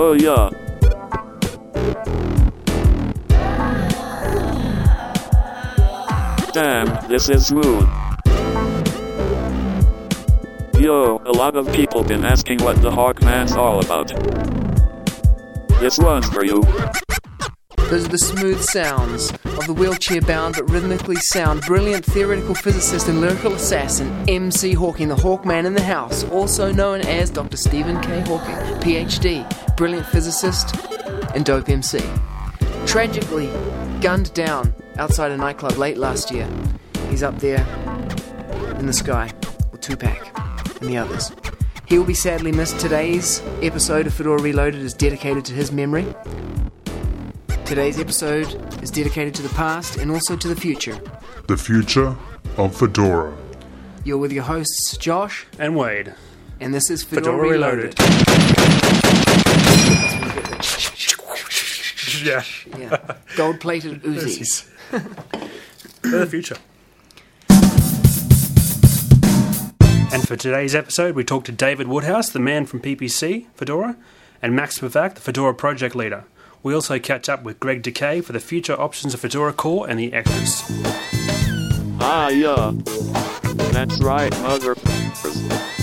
Oh yeah. Damn, this is smooth. Yo, a lot of people been asking what the Hawkman's all about. This one's for you. Those are the smooth sounds of the wheelchair-bound but rhythmically sound, brilliant theoretical physicist and lyrical assassin MC Hawking, the Hawkman in the house, also known as Dr. Stephen K. Hawking, PhD, brilliant physicist and dope MC. Tragically gunned down outside a nightclub late last year. He's up there in the sky with Tupac and the others. He will be sadly missed. Today's episode of Fedora Reloaded is dedicated to his memory. Today's episode is dedicated to the past and also to the future. The future of Fedora. You're with your hosts, Josh and Wade. And this is Fedora Reloaded. Yeah. Gold-plated Uzis. For the future. And for today's episode, we talk to David Woodhouse, the man from PPC, Fedora, and Max Spivak, the Fedora project leader. We also catch up with Greg Decay for the future options of Fedora Core and the extras. Ah, yeah. That's right, motherfuckers.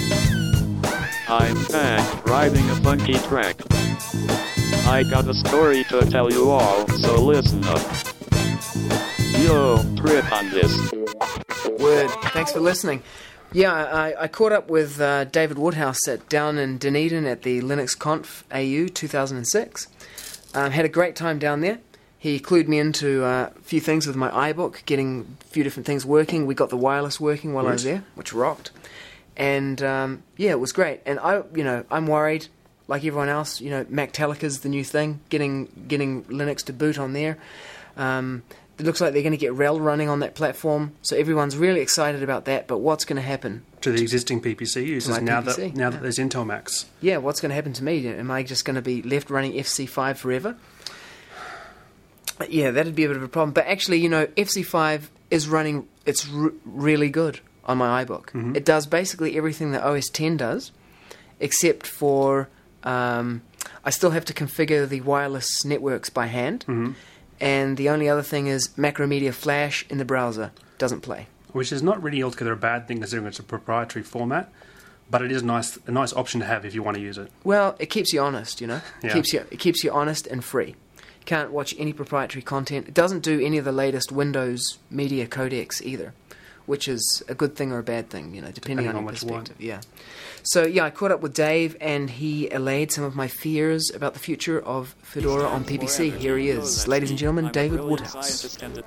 I'm back, riding a funky track. I got a story to tell you all, so listen up. Yo, trip on this. Word. Thanks for listening. Yeah, I caught up with David Woodhouse down in Dunedin at the LinuxConf AU 2006. Had a great time down there. He clued me into a few things with my iBook, getting a few different things working. We got the wireless working while I was there, which rocked. And it was great. And I'm worried, like everyone else. Mactelica's the new thing, getting Linux to boot on there. It looks like they're going to get RHEL running on that platform, so everyone's really excited about that. But what's going to happen to the existing PPC users now that there's Intel Macs? Yeah, what's going to happen to me? Am I just going to be left running FC5 forever? Yeah, that'd be a bit of a problem. But actually, FC5 is running. It's really good on my iBook. Mm-hmm. It does basically everything that OS X does, except for I still have to configure the wireless networks by hand. Mm-hmm. And the only other thing is Macromedia Flash in the browser doesn't play. Which is not really altogether a bad thing considering it's a proprietary format, but it is a nice option to have if you want to use it. Well, it keeps you honest, Yeah. It keeps you honest and free. You can't watch any proprietary content. It doesn't do any of the latest Windows media codecs either, which is a good thing or a bad thing, depending on your perspective. Yeah. So, I caught up with Dave, and he allayed some of my fears about the future of Fedora on PPC. Here he is, ladies and gentlemen, David Woodhouse.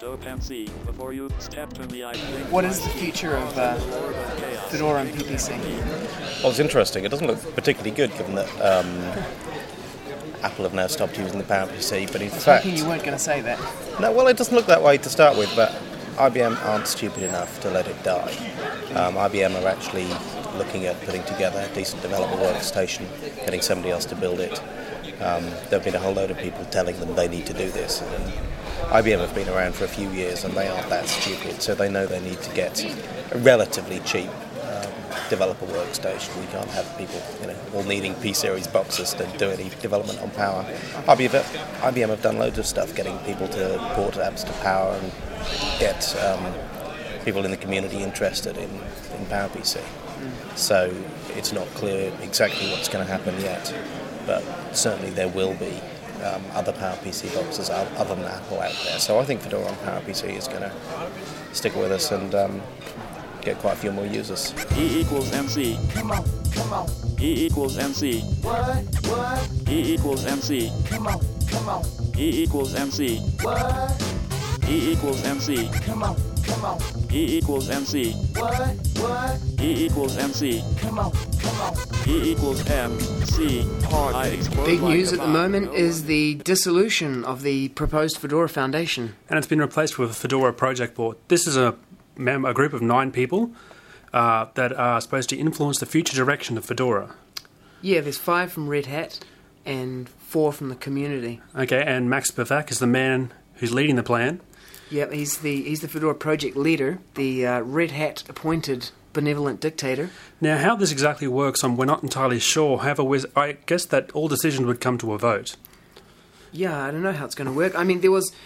What is the future of Fedora on PPC? Well, it's interesting. It doesn't look particularly good, given that Apple have now stopped using the PowerPC, but in fact... you weren't going to say that. No, well, it doesn't look that way to start with, but IBM aren't stupid enough to let it die. IBM are actually looking at putting together a decent developer workstation, getting somebody else to build it. There have been a whole load of people telling them they need to do this. And IBM have been around for a few years and they aren't that stupid, so they know they need to get a relatively cheap developer workstation. We can't have people all needing P-Series boxes to do any development on Power. IBM have done loads of stuff, getting people to port apps to Power and get people in the community interested in PowerPC. So it's not clear exactly what's going to happen yet, but certainly there will be other PowerPC boxes other than Apple out there. So I think Fedora on PowerPC is going to stick with us and get quite a few more users. E equals MC. Come on. E equals MC. What? E equals MC. Come on. E equals MC. What? E equals MC. Come on. E equals MC. What? E equals MC. Come on. E equals MC. Big news at the moment is the dissolution of the proposed Fedora Foundation. And it's been replaced with a Fedora Project Board. This is a group of 9 people that are supposed to influence the future direction of Fedora. Yeah, there's 5 from Red Hat and 4 from the community. Okay, and Max Spivak is the man who's leading the plan. Yeah, he's the Fedora project leader, the Red Hat appointed benevolent dictator. Now, how this exactly works, we're not entirely sure. However, I guess that all decisions would come to a vote. Yeah, I don't know how it's going to work. I mean, there was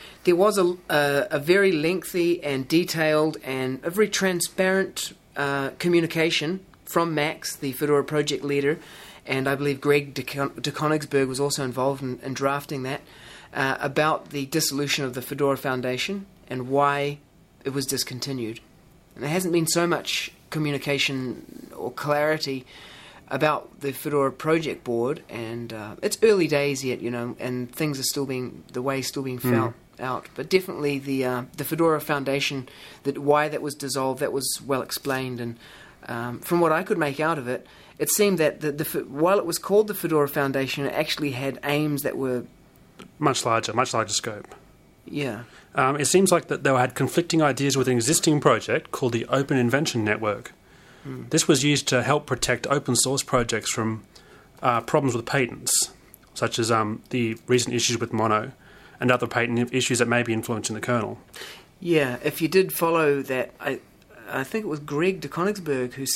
a very lengthy and detailed and a very transparent communication from Max, the Fedora project leader, and I believe Greg de Konigsberg was also involved in drafting that, about the dissolution of the Fedora Foundation and why it was discontinued. And there hasn't been so much communication or clarity about the Fedora Project Board, and it's early days yet, and things are still being felt out. But definitely the Fedora Foundation, why that was dissolved, that was well explained, and from what I could make out of it, it seemed that while it was called the Fedora Foundation, it actually had aims that were much larger scope. Yeah. It seems like that they had conflicting ideas with an existing project called the Open Invention Network. This was used to help protect open source projects from problems with patents, such as the recent issues with Mono and other patent issues that may be influencing the kernel. Yeah, if you did follow that, I think it was Greg de Konigsberg who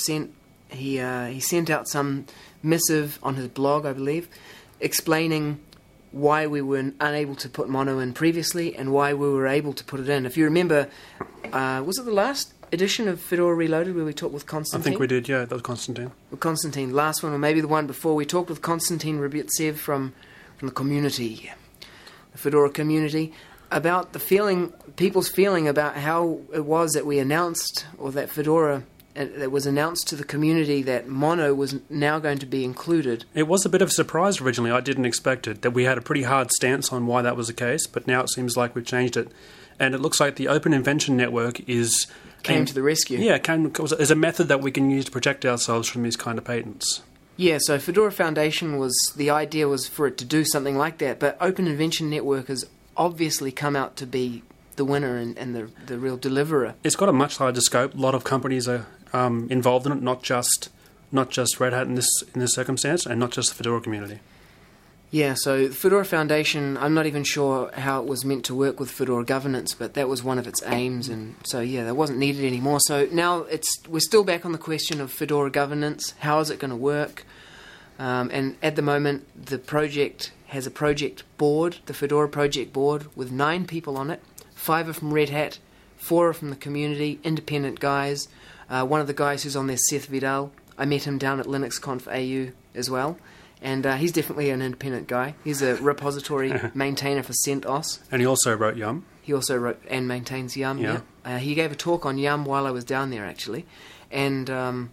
sent out some missive on his blog, I believe, explaining why we were unable to put Mono in previously and why we were able to put it in. If you remember, was it the last edition of Fedora Reloaded where we talked with Konstantin? I think we did, yeah, that was Konstantin. With Konstantin, last one, or maybe the one before, we talked with Konstantin Rybytsev from the community, the Fedora community, about people's feeling about how it was that we announced, or that Fedora, that was announced to the community that Mono was now going to be included. It was a bit of a surprise originally. I didn't expect it, that we had a pretty hard stance on why that was the case, but now it seems like we've changed it. And it looks like the Open Invention Network came to the rescue. Yeah, is a method that we can use to protect ourselves from these kind of patents. Yeah, so Fedora Foundation the idea was for it to do something like that, but Open Invention Network has obviously come out to be the winner and the real deliverer. It's got a much larger scope. A lot of companies are involved in it, not just Red Hat in this circumstance, and not just the Fedora community. Yeah, so the Fedora Foundation, I'm not even sure how it was meant to work with Fedora governance, but that was one of its aims, and so yeah, that wasn't needed anymore. So now we're still back on the question of Fedora governance. How is it going to work? And at the moment, the project has a project board, the Fedora Project Board, with 9 people on it. 5 are from Red Hat, 4 are from the community, independent guys. One of the guys who's on there, Seth Vidal, I met him down at LinuxConf AU as well. And he's definitely an independent guy. He's a repository maintainer for CentOS. And he also wrote Yum. He also wrote and maintains Yum. Yeah. He gave a talk on Yum while I was down there, actually. And,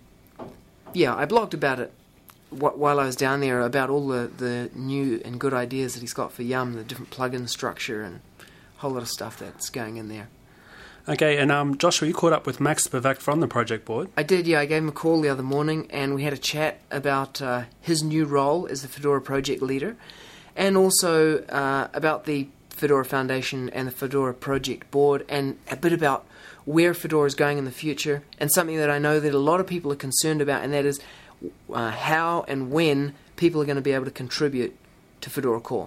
I blogged about it while I was down there, about all the new and good ideas that he's got for Yum, the different plugin structure and a whole lot of stuff that's going in there. Okay, and Joshua, you caught up with Max Spivak from the project board. I did, yeah. I gave him a call the other morning, and we had a chat about his new role as the Fedora project leader, and also about the Fedora Foundation and the Fedora project board, and a bit about where Fedora is going in the future, and something that I know that a lot of people are concerned about, and that is how and when people are going to be able to contribute to Fedora Core.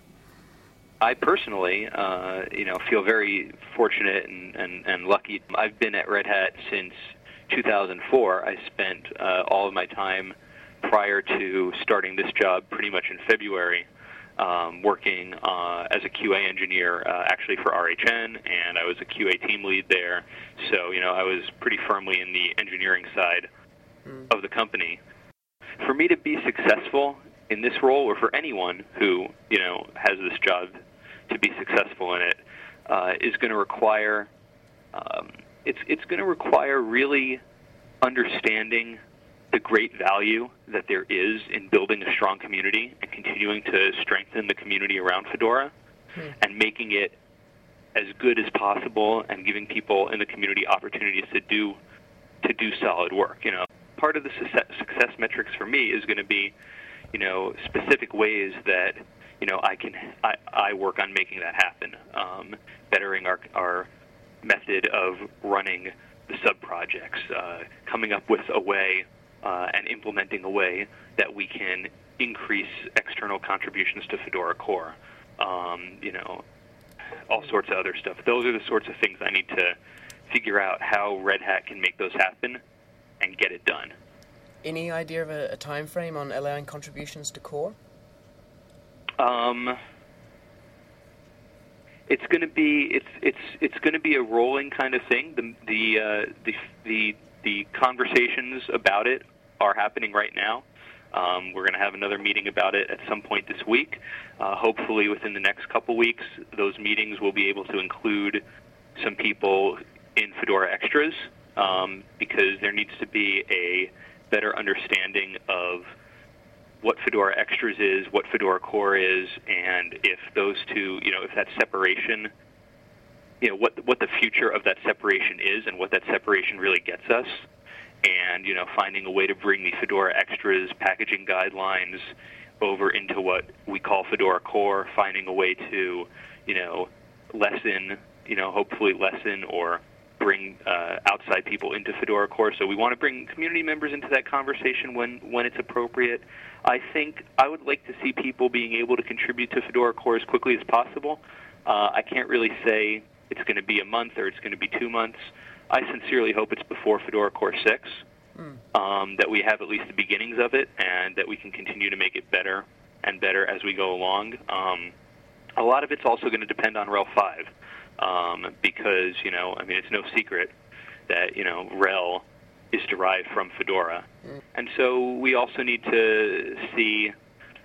I personally, feel very fortunate and lucky. I've been at Red Hat since 2004. I spent all of my time prior to starting this job pretty much in February working as a QA engineer actually for RHN, and I was a QA team lead there. So, I was pretty firmly in the engineering side of the company. For me to be successful in this role, or for anyone who, has this job to be successful in it, is going to require it's going to require really understanding the great value that there is in building a strong community and continuing to strengthen the community around Fedora and making it as good as possible and giving people in the community opportunities to do solid work. Part of the success metrics for me is going to be, specific ways that I work on making that happen, bettering our method of running the sub-projects, coming up with a way and implementing a way that we can increase external contributions to Fedora Core, all sorts of other stuff. Those are the sorts of things I need to figure out how Red Hat can make those happen and get it done. Any idea of a time frame on allowing contributions to core? It's going to be it's going to be a rolling kind of thing. The conversations about it are happening right now. We're going to have another meeting about it at some point this week. Hopefully within the next couple weeks, those meetings will be able to include some people in Fedora Extras, because there needs to be a better understanding of what Fedora Extras is, what Fedora Core is, and if those two, if that separation, what the future of that separation is and what that separation really gets us. And, finding a way to bring the Fedora Extras packaging guidelines over into what we call Fedora Core, finding a way to, hopefully lessen or bring outside people into Fedora Core. So we want to bring community members into that conversation when it's appropriate. I think I would like to see people being able to contribute to Fedora Core as quickly as possible. I can't really say it's going to be a month or it's going to be 2 months. I sincerely hope it's before Fedora Core 6, that we have at least the beginnings of it, and that we can continue to make it better and better as we go along. A lot of it's also going to depend on RHEL 5, because, it's no secret that, RHEL is derived from Fedora. And so we also need to see,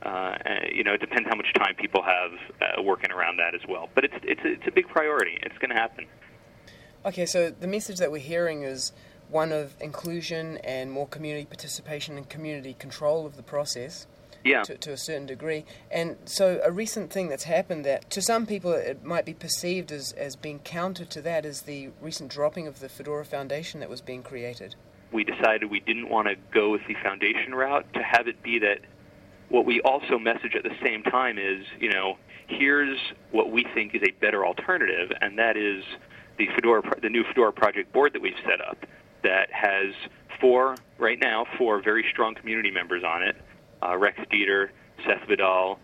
it depends how much time people have working around that as well. But it's a big priority. It's going to happen. Okay, so the message that we're hearing is one of inclusion and more community participation and community control of the process. Yeah. To a certain degree. And so a recent thing that's happened that to some people it might be perceived as being counter to that is the recent dropping of the Fedora Foundation that was being created. We decided we didn't want to go with the foundation route, to have it be that what we also message at the same time is, here's what we think is a better alternative, and that is the new Fedora project board that we've set up that has four very strong community members on it. Rex Dieter, Seth Vidal,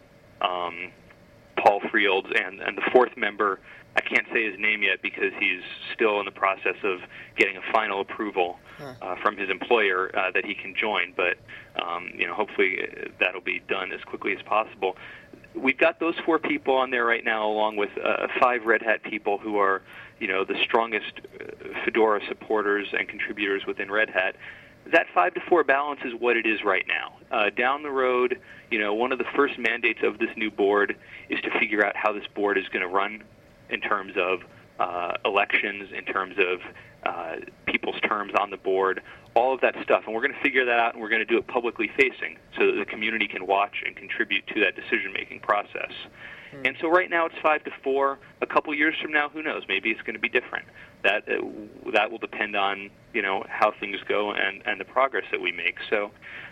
Paul Frields, and the fourth member, I can't say his name yet because he's still in the process of getting a final approval from his employer that he can join, but hopefully that'll be done as quickly as possible. We've got those four people on there right now, along with 5 Red Hat people who are the strongest Fedora supporters and contributors within Red Hat. That 5-to-4 balance is what it is right now. Down the road, one of the first mandates of this new board is to figure out how this board is going to run in terms of elections, in terms of people's terms on the board, all of that stuff. And we're going to figure that out, and we're going to do it publicly facing so that the community can watch and contribute to that decision-making process. And so right now it's 5-to-4. A couple years from now, who knows? Maybe it's going to be different. That will depend on how things go and the progress that we make. So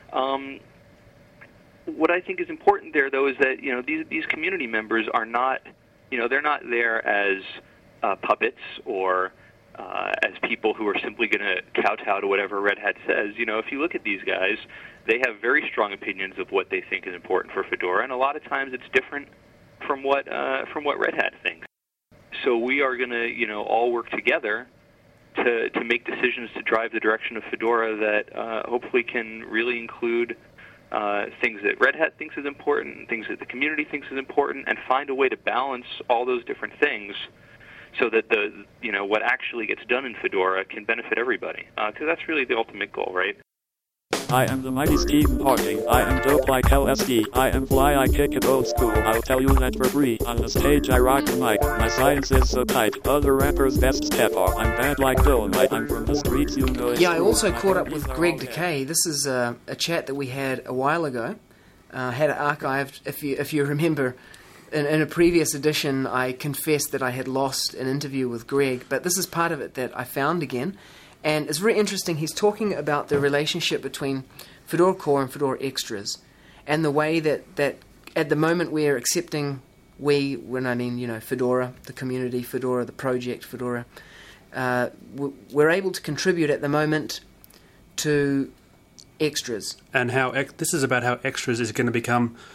what I think is important there, though, is that these community members are not they're not there as puppets or as people who are simply going to kowtow to whatever Red Hat says. If you look at these guys, they have very strong opinions of what they think is important for Fedora, and a lot of times it's different from what Red Hat thinks. So we are going to, all work together to make decisions to drive the direction of Fedora that hopefully can really include things that Red Hat thinks is important, things that the community thinks is important, and find a way to balance all those different things so that what actually gets done in Fedora can benefit everybody. Because that's really the ultimate goal, right? I am the mighty Stephen Hawking. I am dope like LSD. I am fly, I kick it old school. I'll tell you that for free. On the stage I rock the mic. My science is so tight. Other rappers best step off. I'm bad like Dolomite. I'm from the streets, you know it. Yeah, I also caught up with Greg Decay. This is a chat that we had a while ago. Had it archived, if you remember. In a previous edition, I confessed that I had lost an interview with Greg, but this is part of it that I found again. And it's very interesting. He's talking about the relationship between Fedora Core and Fedora Extras and the way that at the moment we're accepting, when I mean, Fedora, the community, Fedora, the project, Fedora, we're able to contribute at the moment to Extras. And how this is about how Extras is going to become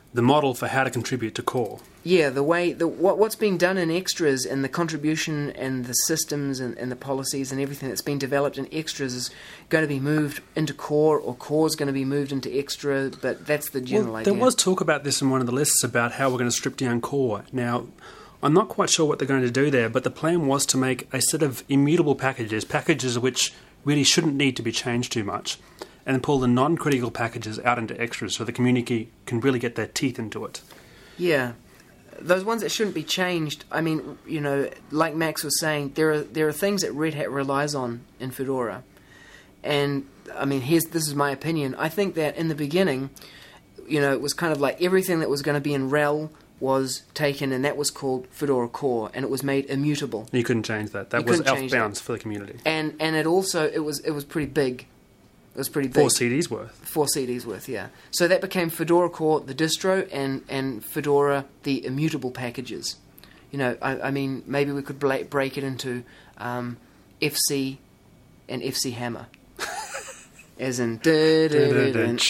the model for how to contribute to core. Yeah, what's being done in extras and the contribution and the systems and the policies and everything that's been developed in extras is going to be moved into core, or core is going to be moved into extra, but that's the general idea. There was talk about this in one of the lists about how we're going to strip down core. Now, I'm not quite sure what they're going to do there, but the plan was to make a set of immutable packages which really shouldn't need to be changed too much, and then pull the non-critical packages out into extras so the community can really get their teeth into it. Yeah. Those ones that shouldn't be changed, I mean, like Max was saying, there are things that Red Hat relies on in Fedora. And, I mean, this is my opinion. I think that in the beginning, it was kind of like everything that was going to be in RHEL was taken, and that was called Fedora Core, and it was made immutable. You couldn't change that. That was elf bounds for the community. And it was pretty big. It was pretty big. 4 CDs worth. 4 CDs worth, yeah. So that became Fedora Core, the distro, and Fedora, the immutable packages. I mean, maybe we could break it into FC and FC Hammer. As in, can't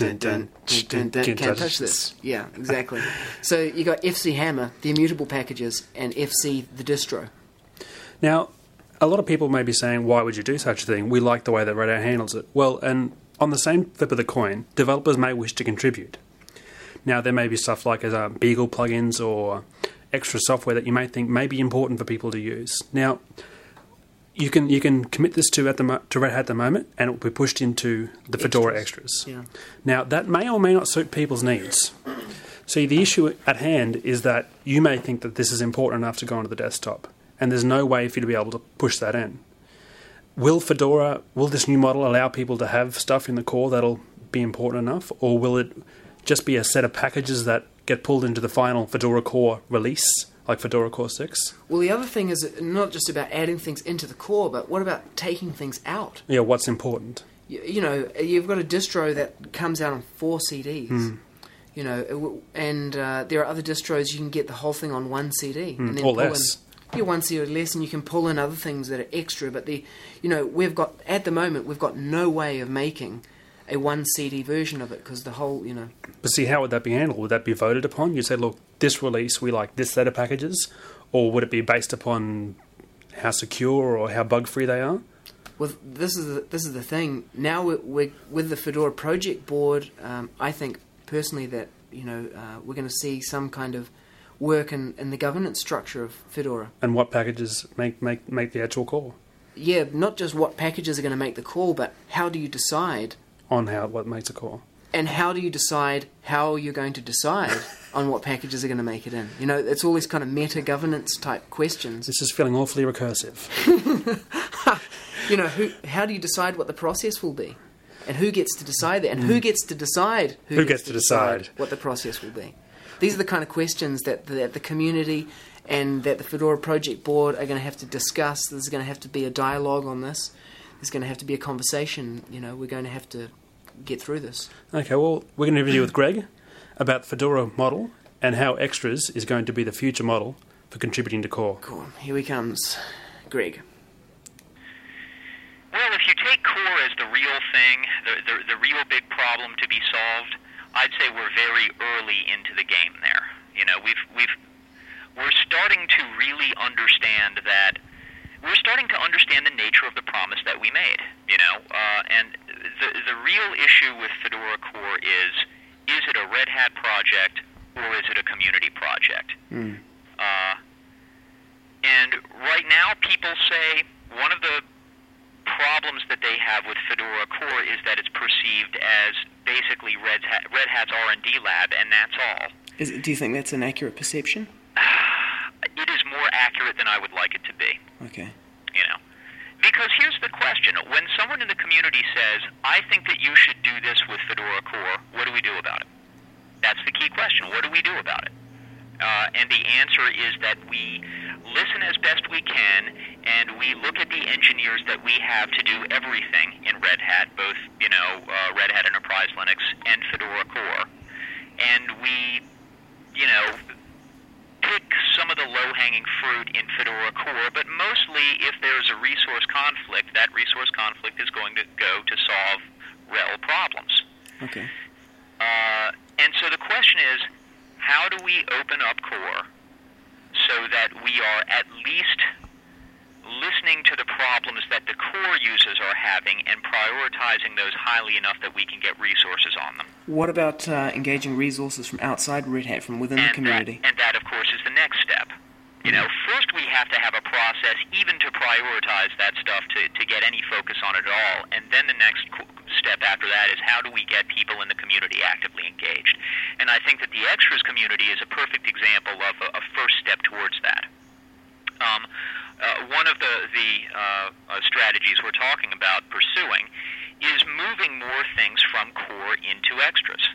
touch this. Yeah, exactly. So you got FC Hammer, the immutable packages, and FC, the distro. Now, a lot of people may be saying, why would you do such a thing? We like the way that Red Hat handles it. Well, and on the same flip of the coin, developers may wish to contribute. Now, there may be stuff like Beagle plugins or extra software that you may think may be important for people to use. Now, you can commit this to Red Hat at the moment, and it will be pushed into the Fedora extras. Yeah. Now, that may or may not suit people's needs. See, the issue at hand is that you may think that this is important enough to go onto the desktop, and there's no way for you to be able to push that in. Will this new model allow people to have stuff in the core that'll be important enough, or will it just be a set of packages that get pulled into the final Fedora Core release, like Fedora Core 6? Well, the other thing is not just about adding things into the core, but what about taking things out? Yeah, what's important? You've got a distro that comes out on 4 CDs. And there are other distros you can get the whole thing on 1 CD. And then or less. Yeah, 1 CD or less, and you can pull in other things that are extra. But we've got no way of making a 1 CD version of it because the whole, But see, how would that be handled? Would that be voted upon? You say, look, this release we like this set of packages, or would it be based upon how secure or how bug free they are? Well, this is the thing. Now we're with the Fedora project board. I think personally that we're going to see some kind of work in the governance structure of Fedora. And what packages make the actual call? Yeah, not just what packages are going to make the call, but how do you decide on what makes a call? And how do you decide how you're going to decide on what packages are going to make it in? It's all these kind of meta governance type questions. This is feeling awfully recursive. How do you decide what the process will be? And who gets to decide that? And who gets to decide who gets to decide what the process will be? These are the kind of questions that the community and that the Fedora project board are going to have to discuss. There's going to have to be a dialogue on this. There's going to have to be a conversation. We're going to have to get through this. Okay, well, we're going to interview with Greg about the Fedora model and how Extras is going to be the future model for contributing to core. Cool. Here he comes. Greg. Well, if you take core as the real thing, the real big problem to be solved, I'd say we're very early into the game there. We're starting to really understand that. We're starting to understand the nature of the promise that we made, and the real issue with Fedora Core is it a Red Hat project or is it a community project? And right now people say one of the problems that they have with Fedora Core is that it's perceived as basically Red Hat's R&D lab, and that's all. Do you think that's an accurate perception? It is more accurate than I would like it to be. Okay. Because here's the question. When someone in the community says, I think that you should do this with Fedora Core, what do we do about it? That's the key question. What do we do about it? And the answer is that we listen as best we can, and we look at the engineers that we have to do everything in Red Hat, both, Red Hat Enterprise Linux and Fedora Core. And we, pick some of the low-hanging fruit in Fedora Core, but mostly if there's a resource conflict, that resource conflict is going to go to solve RHEL problems. Okay. And so the question is, how do we open up core so that we are at least listening to the problems that the core users are having and prioritizing those highly enough that we can get resources on them. What about engaging resources from outside Red Hat, from within the community? That, of course, is the next step. You know, first we have to have a process even to prioritize that stuff to get any focus on it at all. And then the next step after that is how do we get people in the community actively engaged? And I think that the extras community is a perfect example of a first step towards that. One of the strategies we're talking about pursuing is moving more things from core into extras.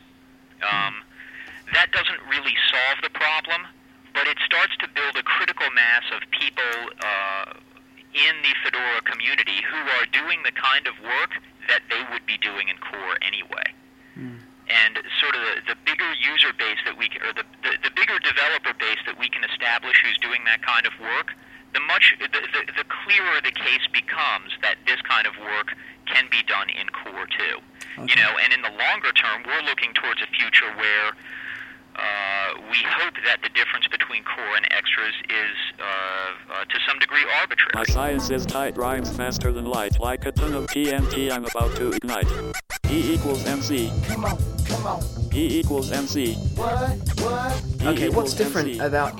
That doesn't really solve the problem, but it starts to build a critical mass of people in the Fedora community who are doing the kind of work that they would be doing in core anyway. And sort of the bigger user base that we can, or the bigger developer base that we can establish who's doing that kind of work, the clearer the case becomes that this kind of work can be done in core too. Okay. You know, and in the longer term, we're looking towards a future where we hope that the difference between core and extras is, to some degree, arbitrary. My science is tight, rhymes faster than light, like a ton of TNT I'm about to ignite. E equals MC. Come on. E equals MC. What? Okay, what's different about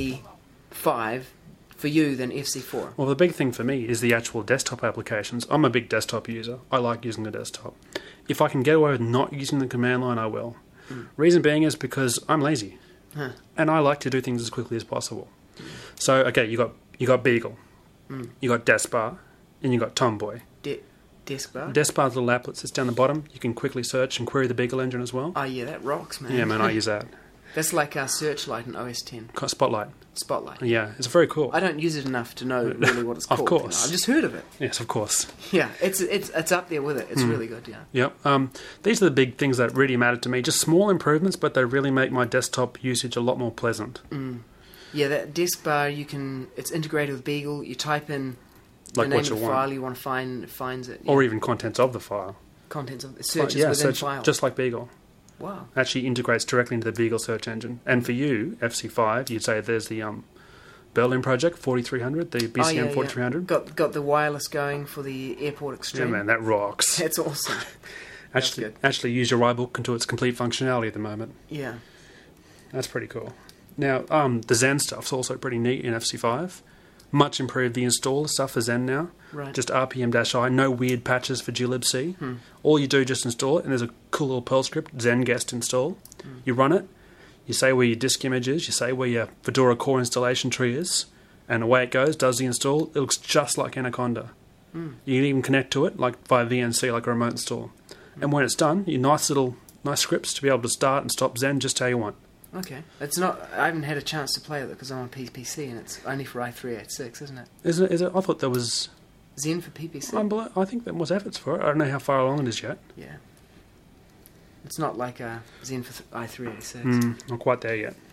FC5 for you than FC4? Well, the big thing for me is the actual desktop applications. I'm a big desktop user. I like using the desktop. If I can get away with not using the command line, I will. Reason being is because I'm lazy, and I like to do things as quickly as possible. So, okay, you got Beagle, you got Deskbar, and you got Tomboy. Deskbar? Deskbar's little app that sits down the bottom. You can quickly search and query the Beagle engine as well. Oh yeah, that rocks, man. Yeah, man, I use that. That's like our Searchlight in OS X. Spotlight. Yeah, it's very cool. I don't use it enough to know really what it's called. Of course. You know? I've just heard of it. Yes, of course. Yeah, it's up there with it. It's really good, yeah. Yep. These are the big things that really matter to me. Just small improvements, but they really make my desktop usage a lot more pleasant. Yeah, that Deskbar, it's integrated with Beagle. You type in like the name what of the you file want. you want to find, it finds it. Yeah. Or even contents of the file. Contents of searches within search, file. just like Beagle. Wow. Actually integrates directly into the Beagle search engine. And for you, FC5, you'd say there's the Berlin project 4300, the BCM 4300. Got the wireless going for the Airport Extreme. Yeah, man, that rocks. That's awesome. Actually use your iBook into its complete functionality at the moment. Yeah. That's pretty cool. Now, the Zen stuff's also pretty neat in FC5. Much improved the installer stuff for Zen now. Right. Just RPM-I, no weird patches for glibc. All you do, just install it, and there's a cool little Perl script, Zen guest install. You run it, you say where your disk image is, you say where your Fedora core installation tree is, and away it goes, does the install. It looks just like Anaconda. You can even connect to it like via VNC, like a remote install. And when it's done, your nice scripts to be able to start and stop Zen just how you want. Okay. It's not. I haven't had a chance to play with it because I'm on PPC and it's only for i386, isn't it? Is it? I thought there was Zen for PPC. I think there was efforts for it. I don't know how far along it is yet. Yeah. It's not like Zen for i386. Not quite there yet.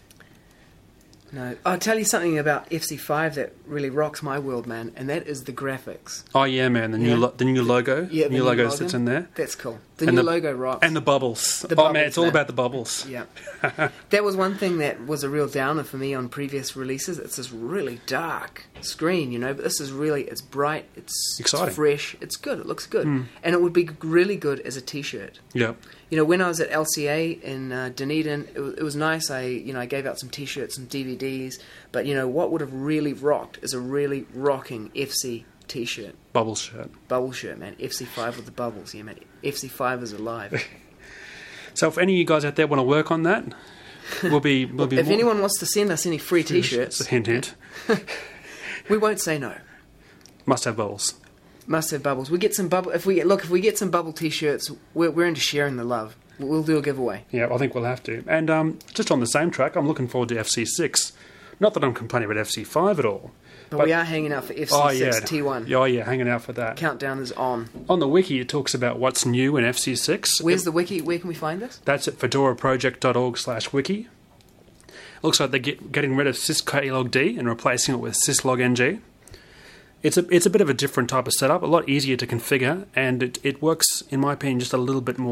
No. I'll tell you something about FC5 that really rocks my world, man, and that is the graphics. Oh yeah, man, the new logo. Yeah, the new logo sits in there. That's cool. The new logo rocks. And the bubbles. Man, it's all about the bubbles. Yeah. That was one thing that was a real downer for me on previous releases. It's this really dark screen, but this is really, it's bright, it's exciting. It's fresh, it's good, it looks good. And it would be really good as a t-shirt. Yeah. When I was at LCA in Dunedin, it was nice. I gave out some t-shirts and DVDs. But, what would have really rocked is a really rocking FC t-shirt. Bubble shirt. Bubble shirt, man. FC5 with the bubbles. Yeah, man. FC5 is alive. So if any of you guys out there want to work on that, we'll be if anyone wants to send us any free t-shirts... Hint. We won't say no. Must have bubbles. Must have bubbles. We get some bubble. If we get some bubble t-shirts, we're into sharing the love. We'll do a giveaway. Yeah, I think we'll have to. And just on the same track, I'm looking forward to FC6. Not that I'm complaining about FC5 at all. But we are hanging out for FC6 T1. Oh yeah, hanging out for that. Countdown is on. On the wiki, it talks about what's new in FC6. Where's the wiki? Where can we find this? That's at fedoraproject.org/wiki. Looks like they're getting rid of syslogd and replacing it with syslogng. It's a bit of a different type of setup, a lot easier to configure, and it works, in my opinion, just a little bit more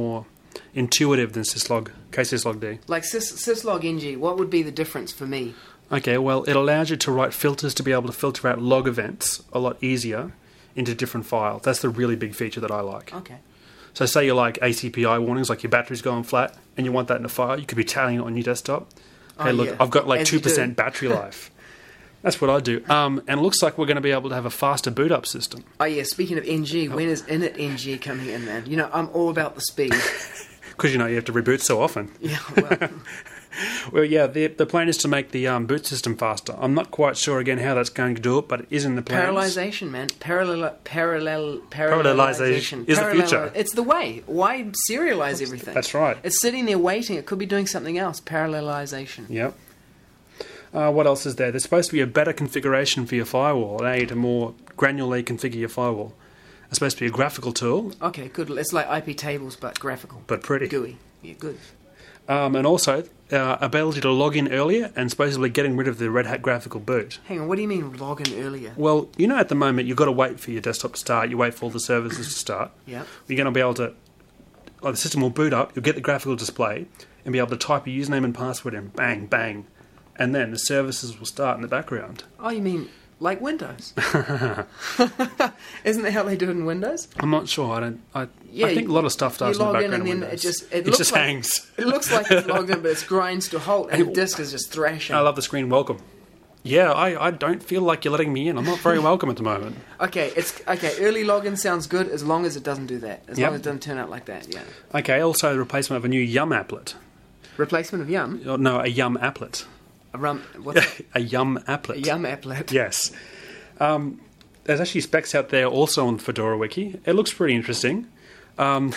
intuitive than KSysLogD. Like syslog ng, what would be the difference for me? Okay, well, it allows you to write filters to be able to filter out log events a lot easier into different files. That's the really big feature that I like. Okay. So say you like ACPI warnings, like your battery's going flat, and you want that in a file, you could be tallying it on your desktop. Hey, look, yeah. I've got like As you 2% do. battery life. That's what I do. And it looks like we're going to be able to have a faster boot up system. Oh yeah, speaking of NG, when is init NG coming in, man? You know, I'm all about the speed. Because, you have to reboot so often. Yeah, well, Well, yeah, the plan is to make the boot system faster. I'm not quite sure, again, how that's going to do it, but it is in the plans. parallelization, man. Parallelization Parallelization is the future. It's the way. Why serialize everything? That's right. It's sitting there waiting. It could be doing something else. Parallelization. Yep. What else is there? There's supposed to be a better configuration for your firewall, to more granularly configure your firewall. It's supposed to be a graphical tool, Okay, good. It's like IP tables, but graphical. but pretty. GUI. Yeah, good. And also, ability to log in earlier and supposedly getting rid of the Red Hat graphical boot. Hang on, what do you mean log in earlier? Well, at the moment, you've got to wait for your desktop to start. You wait for all the services to start. Yeah. You're going to be able to... the system will boot up, you'll get the graphical display, and be able to type your username and password in. Bang, bang. And then the services will start in the background. Oh, you mean like Windows? Isn't that how they do it in Windows? I'm not sure. I Yeah, think a lot of stuff starts you in the log in background and of then Windows. it just looks like, hangs. It looks like it's logged in, but it grinds to a halt, and the disk is just thrashing. I love the screen welcome. Yeah, I don't feel like you're letting me in. I'm not very welcome at the moment. Okay, early login sounds good as long as it doesn't do that. As Yep. long as it doesn't turn out like that, yeah. Okay, also the replacement of a new Yum applet. Replacement of Yum? Oh, no, a Yum applet. What's that? A Yum applet. A Yum applet. Yes. There's actually specs out there also on Fedora Wiki. It looks pretty interesting. Calm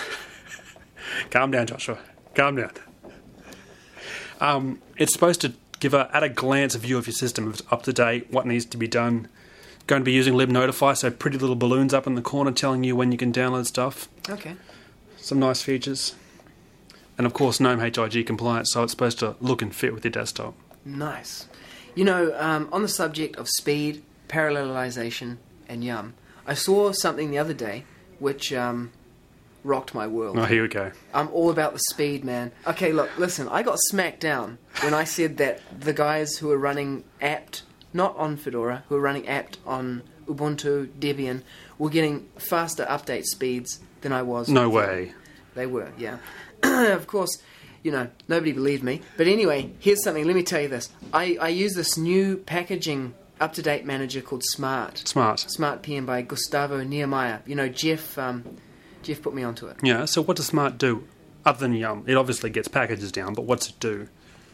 down, Joshua. Calm down. It's supposed to give at a glance a view of your system, if it's up to date, what needs to be done. Going to be using libnotify, so pretty little balloons up in the corner telling you when you can download stuff. Okay. Some nice features. And of course, GNOME HIG compliant, so it's supposed to look and fit with your desktop. Nice. You know, on the subject of speed, parallelization, and Yum, I saw something the other day which rocked my world. Oh, here we go. I'm all about the speed, man. Okay, look, listen, I got smacked down when I said that the guys who are running apt, not on Fedora, who are running apt on Ubuntu, Debian, were getting faster update speeds than I was. No way. They were, yeah. Of course, nobody believed me. But anyway, here's something. Let me tell you this. I use this new packaging up-to-date manager called Smart. Smart PM by Gustavo Niemeyer. Jeff put me onto it. Yeah, so what does Smart do? Other than Yum, it obviously gets packages down, but what's it do?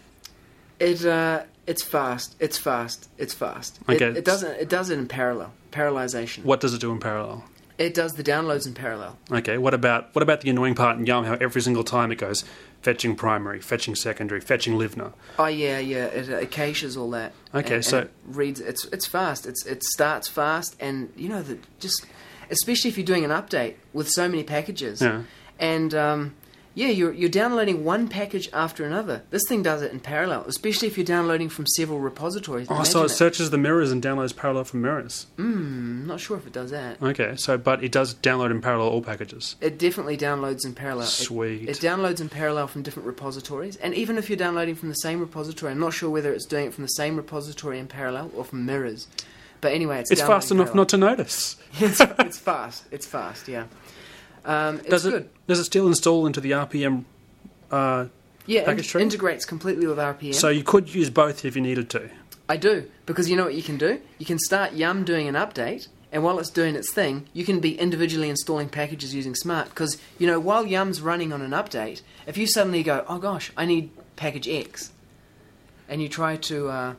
It's fast. It's fast. Okay. It does it in parallel. Parallelization. What does it do in parallel? It does the downloads in parallel. Okay, what about the annoying part in Yum, how every single time it goes fetching primary, fetching secondary, fetching Livna? Oh yeah. It caches all that. Okay, and so it reads. It's fast. It starts fast, and especially if you're doing an update with so many packages. Yeah. And you're downloading one package after another. This thing does it in parallel, especially if you're downloading from several repositories. Oh, so it searches the mirrors and downloads parallel from mirrors. I'm not sure if it does that. Okay, but it does download in parallel all packages. It definitely downloads in parallel. Sweet. It downloads in parallel from different repositories, and even if you're downloading from the same repository, I'm not sure whether it's doing it from the same repository in parallel or from mirrors. But anyway, it's fast enough not to notice. It's fast. It's fast. Yeah. It's good. Does it still install into the RPM package tree? Integrates completely with RPM. So you could use both if you needed to. I do, because you know what you can do? You can start Yum doing an update, and while it's doing its thing, you can be individually installing packages using Smart. Because, while Yum's running on an update, if you suddenly go, oh gosh, I need package X, and you try to,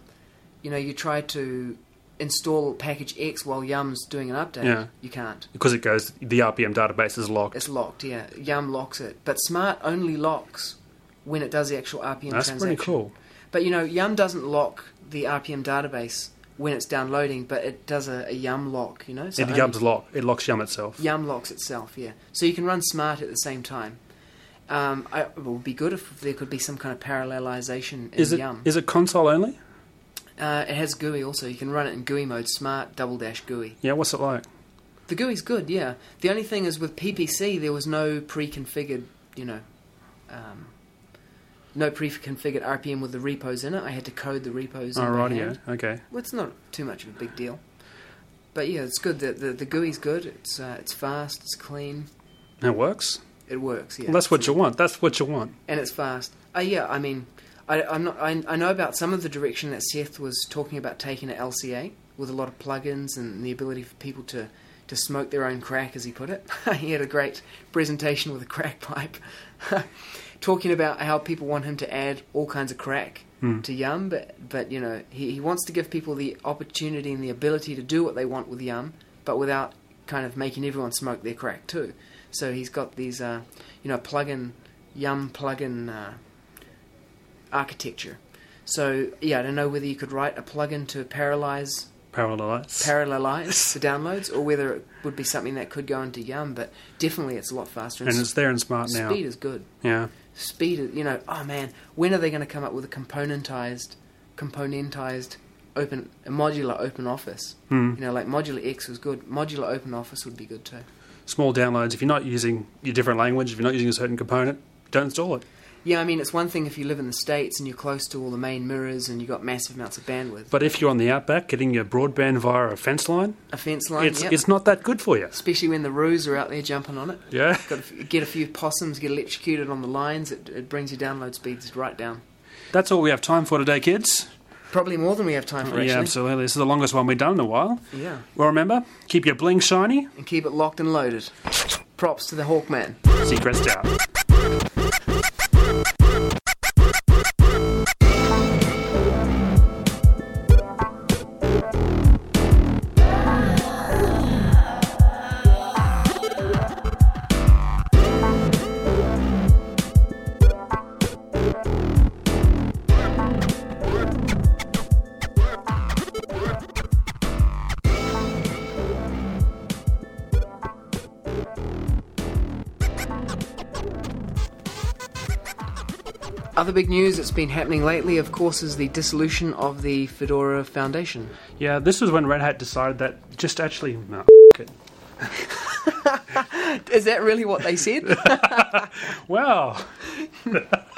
install package X while Yum's doing an update, you can't. Because the RPM database is locked. It's locked, yeah. Yum locks it. But Smart only locks when it does the actual RPM That's transaction. pretty cool. But, Yum doesn't lock the RPM database when it's downloading, but it does a Yum lock, So It locks Yum itself. Yum locks itself, yeah. So you can run Smart at the same time. It would be good if there could be some kind of parallelization in Yum. Is it console only? It has GUI also. You can run it in GUI mode, Smart --GUI. Yeah, what's it like? The GUI's good, yeah. The only thing is with PPC, there was no pre-configured, no pre-configured RPM with the repos in it. I had to code the repos in Oh, by right, hand. yeah. Okay. Well, it's not too much of a big deal. But yeah, it's good. The GUI's good. It's fast. It's clean. It works? It works. Yeah. Well, that's what you want. That's what you want. And it's fast. Yeah, I mean, I know about some of the direction that Seth was talking about taking at LCA with a lot of plugins and the ability for people to smoke their own crack, as he put it. He had a great presentation with a crack pipe, talking about how people want him to add all kinds of crack to Yum, but you know, he wants to give people the opportunity and the ability to do what they want with Yum, but without kind of making everyone smoke their crack too. So he's got these, Yum plugin architecture. So yeah, I don't know whether you could write a plugin to parallelize the downloads, or whether it would be something that could go into Yum, but definitely it's a lot faster. And it's there in Smart now. Speed is good. Yeah. Speed is, oh man, when are they going to come up with a componentized modular open office? Like Modular X was good. Modular open office would be good too. Small downloads. If you're not using your different language, if you're not using a certain component, don't install it. Yeah, I mean, it's one thing if you live in the States and you're close to all the main mirrors and you've got massive amounts of bandwidth. But if you're on the outback, getting your broadband via a fence line, it's not that good for you. Especially when the roos are out there jumping on it. Yeah. Got to get a few possums, get electrocuted on the lines, it brings your download speeds right down. That's all we have time for today, kids. Probably more than we have time for, actually. Yeah, absolutely. This is the longest one we've done in a while. Yeah. Well, remember, keep your bling shiny. And keep it locked and loaded. Props to the Hawkman. Seacrest out. Other big news that's been happening lately, of course, is the dissolution of the Fedora Foundation. Yeah, this was when Red Hat decided that just actually... No, it. Is that really what they said? Well...